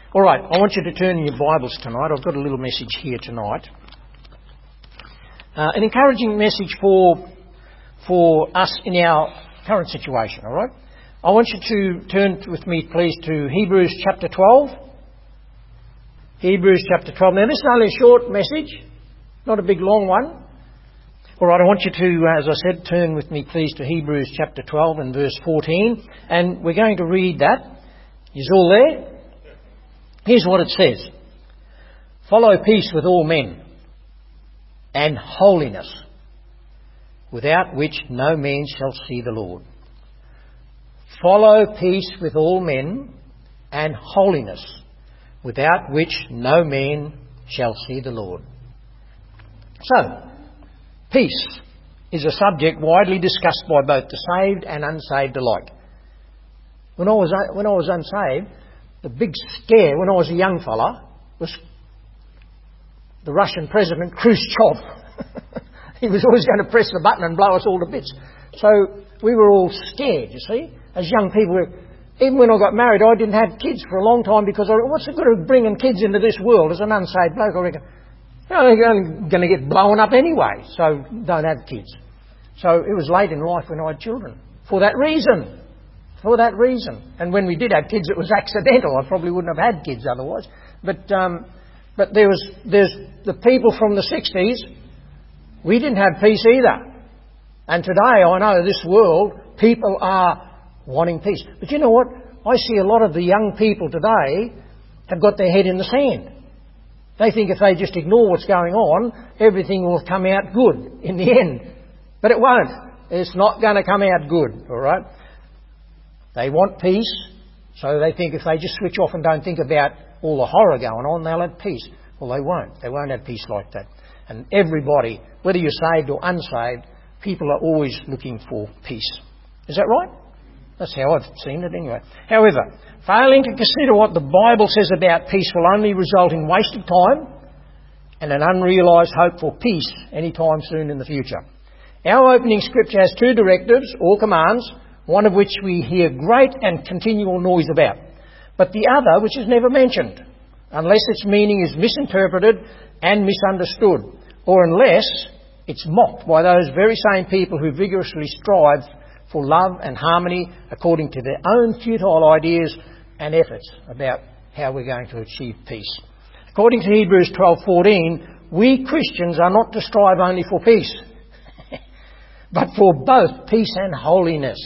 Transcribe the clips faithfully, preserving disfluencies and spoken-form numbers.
All right, I want you to turn in your Bibles tonight. I've got a little message here tonight. Uh, an encouraging message for for us in our current situation, all right? I want you to turn with me, please, to Hebrews chapter twelve. Hebrews chapter twelve. Now, this is only a short message, not a big long one. All right, I want you to, as I said, turn with me, please, to Hebrews chapter twelve and verse fourteen. And we're going to read that. Is all there? Here's what it says. Follow peace with all men and holiness, without which no man shall see the Lord. Follow peace with all men and holiness, without which no man shall see the Lord. So, peace is a subject widely discussed by both the saved and unsaved alike. When I was when I was unsaved, the big scare when I was a young fella was the Russian President Khrushchev. He was always going to press the button and blow us all to bits. So we were all scared, you see, as young people. Even when I got married, I didn't have kids for a long time because I, what's the good of bringing kids into this world as an unsaved bloke? I reckon, you know, they're going to get blown up anyway, so don't have kids. So it was late in life when I had children. For that reason. For that reason. And when we did have kids, it was accidental. I probably wouldn't have had kids otherwise. But um, but there was there's the people from the sixties, we didn't have peace either. And today, I know this world, people are wanting peace. But you know what? I see a lot of the young people today have got their head in the sand. They think if they just ignore what's going on, everything will come out good in the end. But it won't. It's not going to come out good, all right? They want peace, so they think if they just switch off and don't think about all the horror going on, they'll have peace. Well, they won't. They won't have peace like that. And everybody, whether you're saved or unsaved, people are always looking for peace. Is that right? That's how I've seen it anyway. However, failing to consider what the Bible says about peace will only result in wasted time and an unrealised hope for peace any time soon in the future. Our opening scripture has two directives or commands, one of which we hear great and continual noise about, but the other which is never mentioned, unless its meaning is misinterpreted and misunderstood, or unless it's mocked by those very same people who vigorously strive for love and harmony according to their own futile ideas and efforts about how we're going to achieve peace. According to Hebrews twelve fourteen, we Christians are not to strive only for peace, but for both peace and holiness.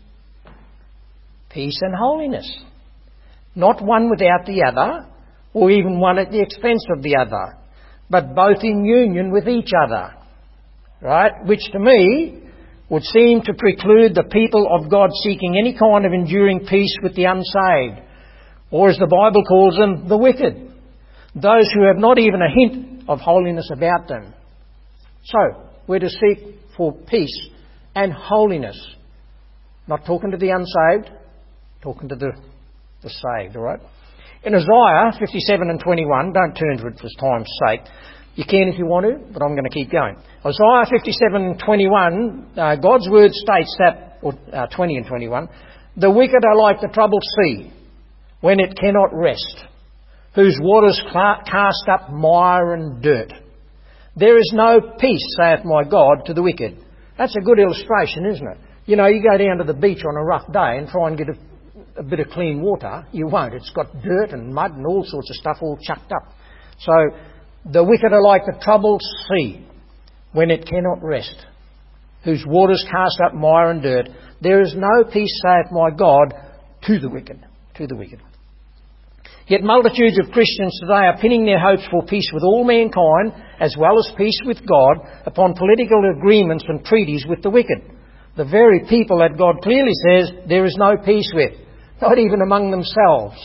Peace and holiness. Not one without the other, or even one at the expense of the other, but both in union with each other. Right? Which to me would seem to preclude the people of God seeking any kind of enduring peace with the unsaved, or as the Bible calls them, the wicked. Those who have not even a hint of holiness about them. So, we're to seek for peace and holiness. Not talking to the unsaved, talking to the, the saved, all right? In Isaiah fifty-seven and twenty-one, don't turn to it for time's sake. You can if you want to, but I'm going to keep going. Isaiah fifty-seven and twenty-one, uh, God's word states that, or uh, twenty and twenty-one, the wicked are like the troubled sea, when it cannot rest, whose waters cast up mire and dirt. There is no peace, saith my God, to the wicked. That's a good illustration, isn't it? You know, you go down to the beach on a rough day and try and get a, a bit of clean water. You won't. It's got dirt and mud and all sorts of stuff all chucked up. So, the wicked are like the troubled sea, when it cannot rest, whose waters cast up mire and dirt. There is no peace, saith my God, to the wicked. To the wicked. Yet multitudes of Christians today are pinning their hopes for peace with all mankind, as well as peace with God, upon political agreements and treaties with the wicked. The very people that God clearly says there is no peace with, not even among themselves.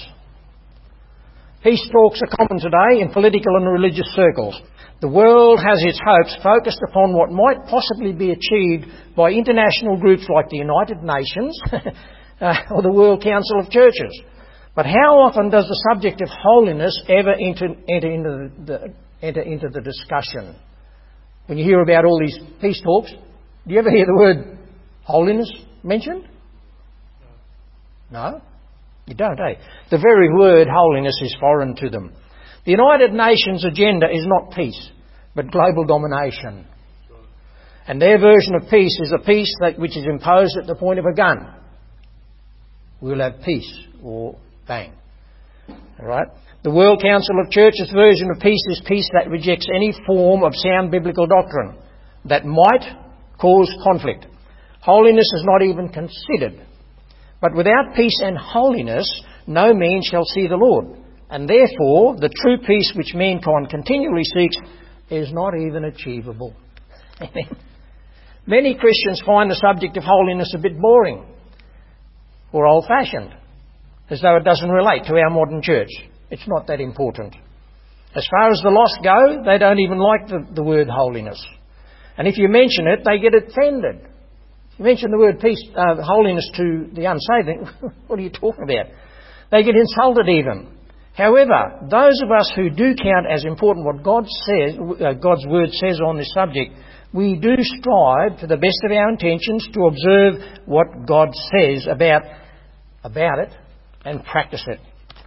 Peace talks are common today in political and religious circles. The world has its hopes focused upon what might possibly be achieved by international groups like the United Nations uh, or the World Council of Churches. But how often does the subject of holiness ever enter, enter, into the, enter into the discussion? When you hear about all these peace talks, do you ever hear the word holiness mentioned? No? You don't, eh? The very word holiness is foreign to them. The United Nations agenda is not peace, but global domination. And their version of peace is a peace that which is imposed at the point of a gun. We'll have peace, or bang. All right? The World Council of Churches' version of peace is peace that rejects any form of sound biblical doctrine that might cause conflict. Holiness is not even considered. But without peace and holiness, no man shall see the Lord. And therefore, the true peace which mankind continually seeks is not even achievable. Many Christians find the subject of holiness a bit boring or old-fashioned, as though it doesn't relate to our modern church. It's not that important. As far as the lost go, they don't even like the, the word holiness. And if you mention it, they get offended. If you mention the word peace, uh, holiness to the unsaved, what are you talking about? They get insulted even. However, those of us who do count as important what God says, uh, God's word says on this subject, we do strive to the best of our intentions to observe what God says about, about it and practice it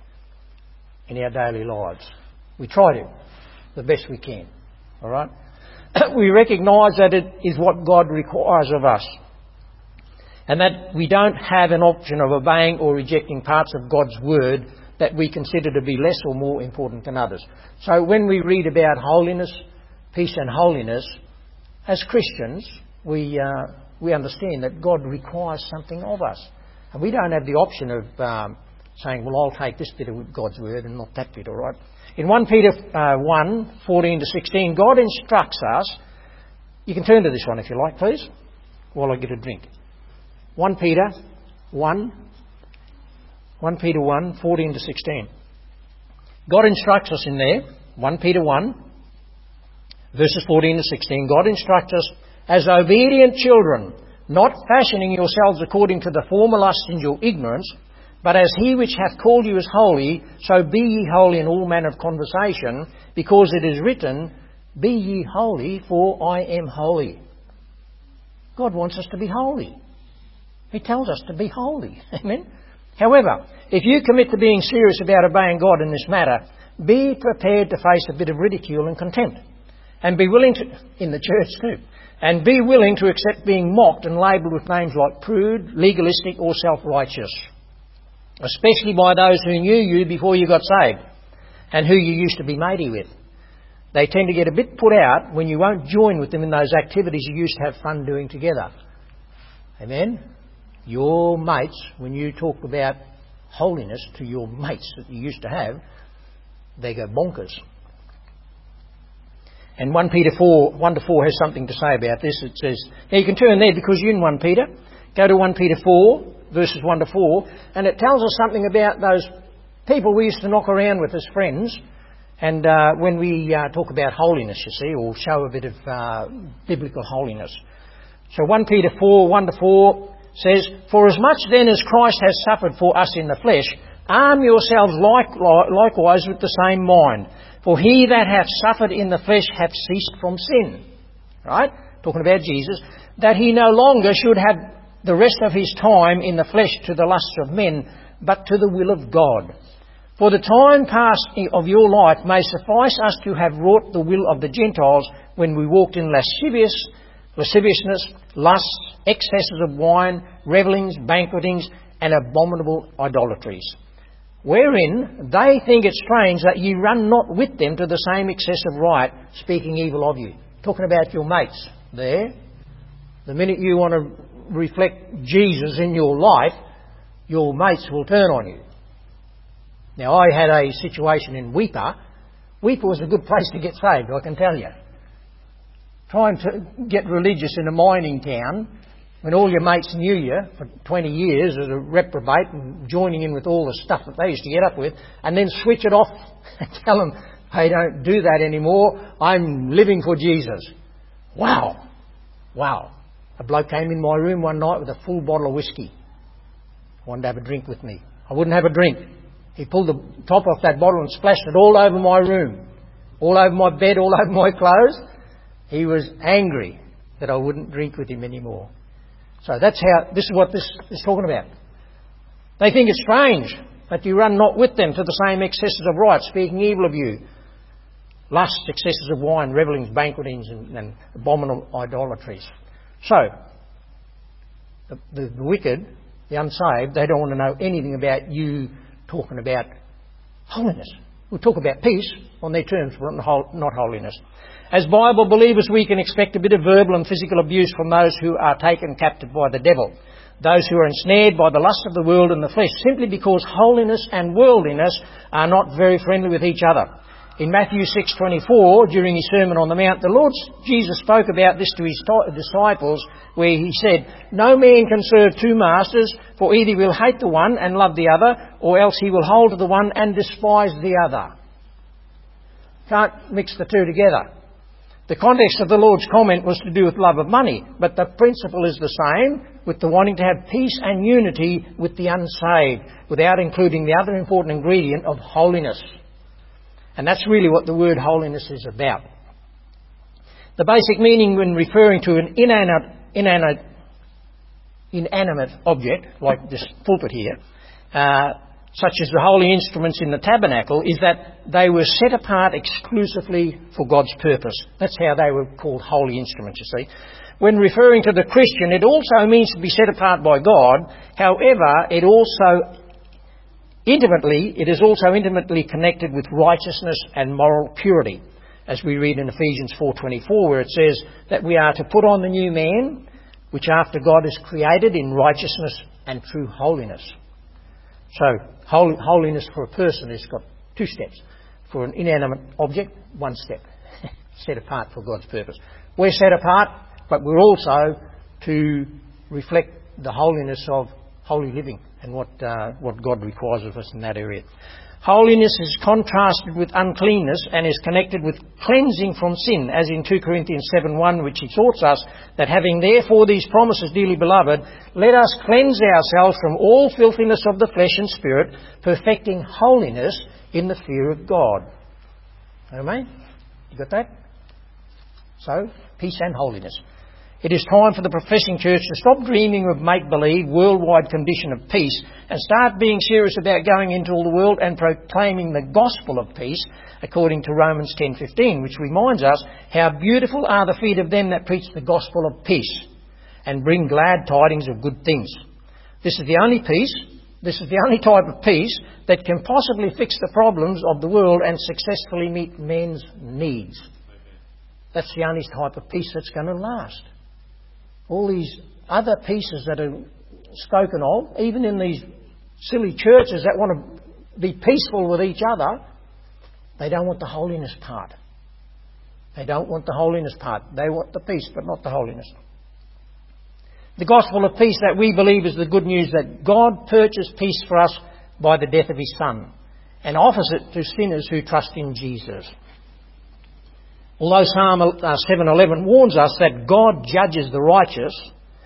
in our daily lives. We try to, the best we can. All right? We recognise that it is what God requires of us, and that we don't have an option of obeying or rejecting parts of God's word that we consider to be less or more important than others. So when we read about holiness, peace and holiness, as Christians, we uh, we understand that God requires something of us, and we don't have the option of um, saying, well, I'll take this bit of God's word and not that bit, all right? In First Peter uh, one, fourteen to sixteen, God instructs us. You can turn to this one if you like, please, while I get a drink. First Peter one, First Peter one, fourteen to sixteen. God instructs us in there, First Peter one, verses fourteen to sixteen. God instructs us as obedient children, not fashioning yourselves according to the former lusts in your ignorance, but as he which hath called you is holy, so be ye holy in all manner of conversation, because it is written, be ye holy, for I am holy. God wants us to be holy. He tells us to be holy. Amen? However, if you commit to being serious about obeying God in this matter, be prepared to face a bit of ridicule and contempt. And be willing to, in the church too, and be willing to accept being mocked and labelled with names like prude, legalistic or self-righteous. Especially by those who knew you before you got saved and who you used to be matey with. They tend to get a bit put out when you won't join with them in those activities you used to have fun doing together. Amen? Your mates, when you talk about holiness to your mates that you used to have, they go bonkers. And First Peter four, one to four has something to say about this. It says, now you can turn there because you're in First Peter. Go to First Peter four, verses one to four, and it tells us something about those people we used to knock around with as friends. And uh, when we uh, talk about holiness, you see, or show a bit of uh, biblical holiness. So First Peter four, one to four says, for as much then as Christ has suffered for us in the flesh, arm yourselves like, likewise with the same mind. For he that hath suffered in the flesh hath ceased from sin. Right? Talking about Jesus. That he no longer should have the rest of his time in the flesh to the lusts of men, but to the will of God. For the time past of your life may suffice us to have wrought the will of the Gentiles when we walked in lascivious, lasciviousness, lusts, excesses of wine, revellings, banquetings, and abominable idolatries, wherein they think it strange that ye run not with them to the same excess of riot, speaking evil of you. Talking about your mates there. The minute you want to reflect Jesus in your life, your mates will turn on you. Now, I had a situation in Weipa. Weipa was a good place to get saved, I can tell you. Trying to get religious in a mining town when all your mates knew you for twenty years as a reprobate and joining in with all the stuff that they used to get up with, and then switch it off and tell them, hey, don't do that anymore. I'm living for Jesus. Wow. Wow. A bloke came in my room one night with a full bottle of whiskey. Wanted to have a drink with me. I wouldn't have a drink. He pulled the top off that bottle and splashed it all over my room, all over my bed, all over my clothes. He was angry that I wouldn't drink with him anymore. So that's how, this is what this is talking about. They think it's strange But you run not with them to the same excesses of riot, speaking evil of you. Lusts, excesses of wine, revellings, banquetings, and, and abominable idolatries. So, the, the, the wicked, the unsaved, they don't want to know anything about you talking about holiness. We'll talk about peace on their terms, but not holiness. As Bible believers, we can expect a bit of verbal and physical abuse from those who are taken captive by the devil, those who are ensnared by the lust of the world and the flesh, simply because holiness and worldliness are not very friendly with each other. In Matthew six twenty-four, during his Sermon on the Mount, the Lord Jesus spoke about this to his disciples, where he said, "No man can serve two masters, for either he will hate the one and love the other, or else he will hold to the one and despise the other." Can't mix the two together. The context of the Lord's comment was to do with love of money, but the principle is the same, with the wanting to have peace and unity with the unsaved, without including the other important ingredient of holiness. And that's really what the word holiness is about. The basic meaning when referring to an inanimate, inanimate, inanimate object, like this pulpit here, uh, such as the holy instruments in the tabernacle, is that they were set apart exclusively for God's purpose. That's how they were called holy instruments, you see. When referring to the Christian, it also means to be set apart by God. However, it also intimately, it is also intimately connected with righteousness and moral purity, as we read in Ephesians four twenty-four, where it says that we are to put on the new man, which after God is created in righteousness and true holiness. So, hol- holiness for a person has got two steps. For an inanimate object, one step. Set apart for God's purpose. We're set apart, but we're also to reflect the holiness of holy living and what uh, what God requires of us in that area. Holiness is contrasted with uncleanness and is connected with cleansing from sin, as in two Corinthians seven one, which exhorts us that having therefore these promises, dearly beloved, let us cleanse ourselves from all filthiness of the flesh and spirit, perfecting holiness in the fear of God. Amen? You got that? So, peace and holiness. It is time for the professing church to stop dreaming of make-believe, worldwide condition of peace and start being serious about going into all the world and proclaiming the gospel of peace, according to Romans ten fifteen, which reminds us how beautiful are the feet of them that preach the gospel of peace and bring glad tidings of good things. This is the only peace, this is the only type of peace that can possibly fix the problems of the world and successfully meet men's needs. That's the only type of peace that's going to last. All these other pieces that are spoken of, even in these silly churches that want to be peaceful with each other, they don't want the holiness part. They don't want the holiness part. They want the peace, but not the holiness. The gospel of peace that we believe is the good news that God purchased peace for us by the death of His Son and offers it to sinners who trust in Jesus. Although Psalm seven eleven warns us that God judges the righteous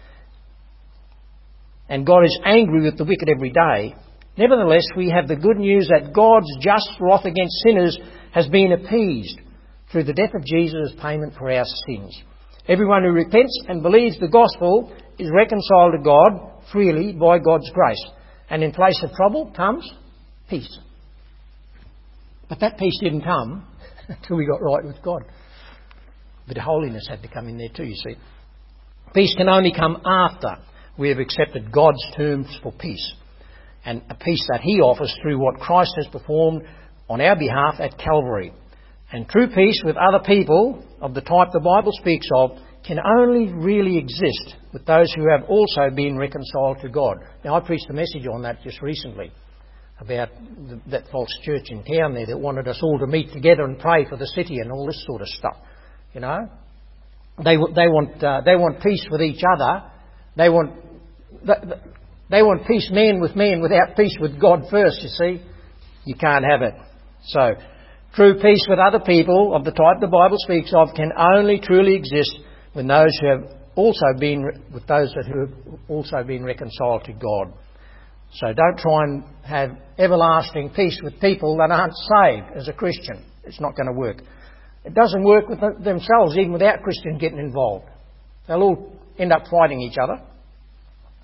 and God is angry with the wicked every day, nevertheless we have the good news that God's just wrath against sinners has been appeased through the death of Jesus as payment for our sins. Everyone who repents and believes the gospel is reconciled to God freely by God's grace. And in place of trouble comes peace. But that peace didn't come until we got right with God. But holiness had to come in there too, you see. Peace can only come after we have accepted God's terms for peace, and a peace that He offers through what Christ has performed on our behalf at Calvary. And true peace with other people of the type the Bible speaks of can only really exist with those who have also been reconciled to God. Now, I preached a message on that just recently about the, that false church in town there that wanted us all to meet together and pray for the city and all this sort of stuff. You know, they they want uh, they want peace with each other. They want they want peace man with man without peace with God first. You see, you can't have it. So, true peace with other people of the type the Bible speaks of can only truly exist when those who have also been with those that who have also been reconciled to God. So, don't try and have everlasting peace with people that aren't saved as a Christian. It's not going to work. It doesn't work with themselves, even without Christians getting involved. They'll all end up fighting each other.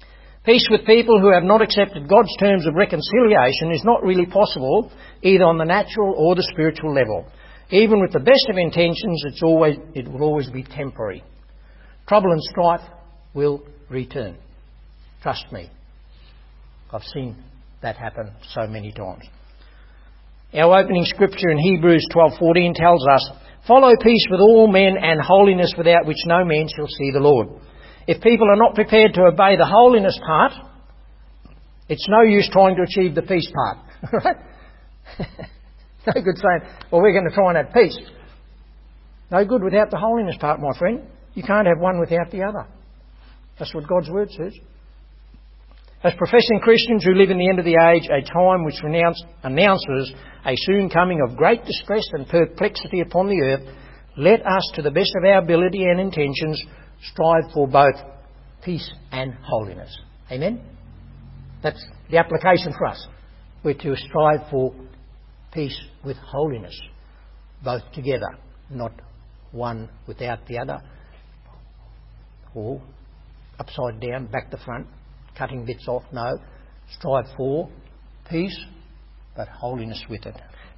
Peace with people who have not accepted God's terms of reconciliation is not really possible, either on the natural or the spiritual level. Even with the best of intentions, it's always, it will always be temporary. Trouble and strife will return. Trust me. I've seen that happen so many times. Our opening scripture in Hebrews twelve fourteen tells us, "Follow peace with all men and holiness, without which no man shall see the Lord." If people are not prepared to obey the holiness part, it's no use trying to achieve the peace part. Right? No good saying, well, we're going to try and have peace. No good without the holiness part, my friend. You can't have one without the other. That's what God's word says. As professing Christians who live in the end of the age, a time which renounce, announces a soon coming of great distress and perplexity upon the earth, let us, to the best of our ability and intentions, strive for both peace and holiness. Amen? That's the application for us. We're to strive for peace with holiness, both together, not one without the other, or upside down, back to front, cutting bits off. No, strive for peace, but holiness with it.